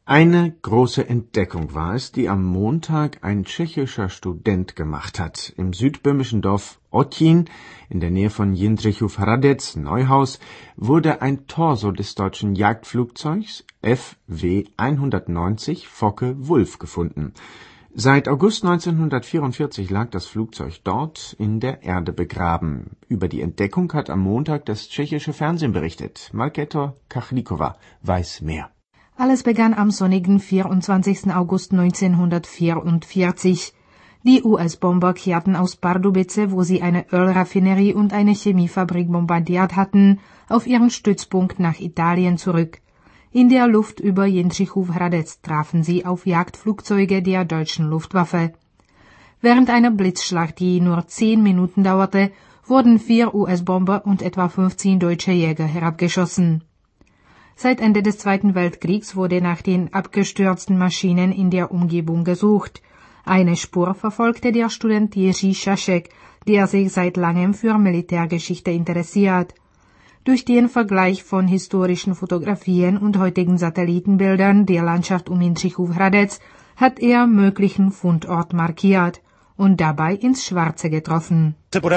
Eine große Entdeckung war es, die am Montag ein tschechischer Student gemacht hat. Im südböhmischen Dorf Ottin, in der Nähe von Jindřichův Hradec, Neuhaus, wurde ein Torso des deutschen Jagdflugzeugs FW 190 Focke-Wulf gefunden. Seit August 1944 lag das Flugzeug dort in der Erde begraben. Über die Entdeckung hat am Montag das tschechische Fernsehen berichtet. Markéta Kachlíková weiß mehr. Alles begann am sonnigen 24. August 1944. Die US-Bomber kehrten aus Pardubice, wo sie eine Ölraffinerie und eine Chemiefabrik bombardiert hatten, auf ihren Stützpunkt nach Italien zurück. In der Luft über Jindřichův Hradec trafen sie auf Jagdflugzeuge der deutschen Luftwaffe. Während einer Blitzschlacht, die nur 10 Minuten dauerte, wurden 4 US-Bomber und etwa 15 deutsche Jäger herabgeschossen. Seit Ende des Zweiten Weltkriegs wurde nach den abgestürzten Maschinen in der Umgebung gesucht. Eine Spur verfolgte der Student Jiří Šašek, der sich seit langem für Militärgeschichte interessiert. Durch den Vergleich von historischen Fotografien und heutigen Satellitenbildern der Landschaft um Jindřichův Hradec hat er möglichen Fundort markiert und dabei ins Schwarze getroffen.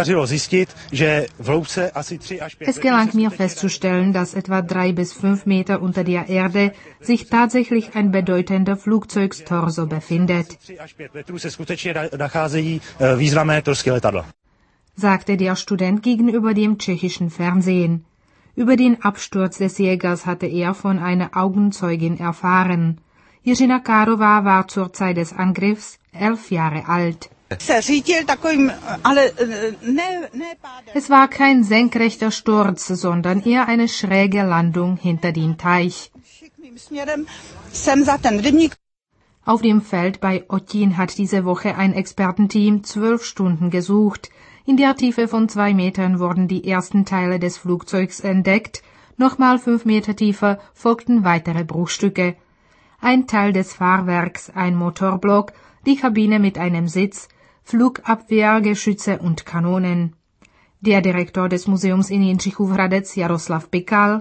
Es gelang mir festzustellen, dass etwa 3 bis 5 Meter unter der Erde sich tatsächlich ein bedeutender Flugzeugstorso befindet, sagte der Student gegenüber dem tschechischen Fernsehen. Über den Absturz des Jägers hatte er von einer Augenzeugin erfahren. Jiří Nakárová war zur Zeit des Angriffs 11 Jahre alt. Es war kein senkrechter Sturz, sondern eher eine schräge Landung hinter den Teich. Auf dem Feld bei Ottin hat diese Woche ein Expertenteam 12 Stunden gesucht. In der Tiefe von 2 Metern wurden die ersten Teile des Flugzeugs entdeckt. Nochmal 5 Meter tiefer folgten weitere Bruchstücke. Ein Teil des Fahrwerks, ein Motorblock, die Kabine mit einem Sitz, Flugabwehrgeschütze und Kanonen. Der Direktor des Museums in Jindřichův Hradec, Jaroslav Pikal: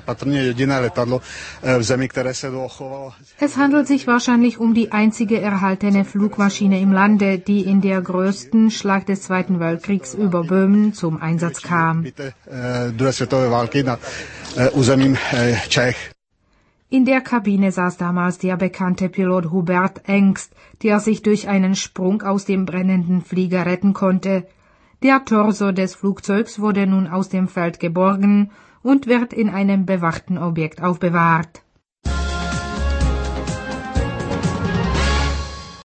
Es handelt sich wahrscheinlich um die einzige erhaltene Flugmaschine im Lande, die in der größten Schlacht des Zweiten Weltkriegs über Böhmen zum Einsatz kam. In der Kabine saß damals der bekannte Pilot Hubert Engst, der sich durch einen Sprung aus dem brennenden Flieger retten konnte. Der Torso des Flugzeugs wurde nun aus dem Feld geborgen und wird in einem bewachten Objekt aufbewahrt.